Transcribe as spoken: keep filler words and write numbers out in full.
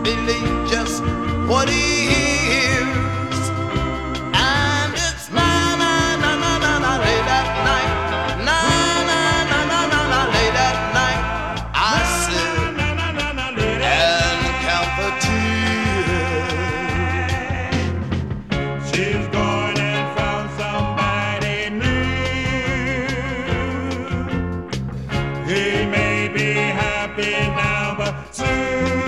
believe just what he hears. And it's na na na na na na late at night, na na na na na na late at night. I sit and count the tears. She's gone and found somebody new. He may be happy now, but soon